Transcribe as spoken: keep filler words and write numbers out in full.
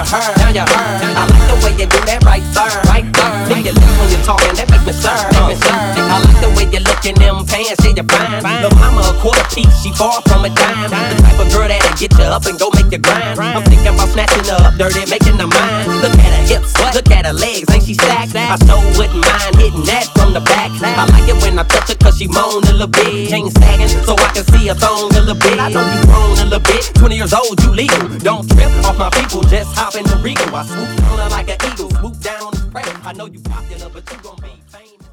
you heard, now you heard. I like the way you do that right there, right there. Lick your lips when you're talking, that make me serve, make me serve. I like the way you look in them pants, yeah, you fine. Lil' mama a quarter piece, she far from a dime. The type of girl that'll get you up and go make you grind. I'm thinking about snatching her up dirty, making her mine. Look at her hips, look at her legs, ain't she stacked? I so wouldn't mind hitting that from the back. I like it when I touch her cause she moan a little bit. Chain sagging so I can see her thong a little bit. I know you grown a little bit, twenty years old, you legal. Don't trip off my people, just hop in the Regal. I swoop on her like an eagle, swoop down on the prey. I know you popular, but you gon' be famous.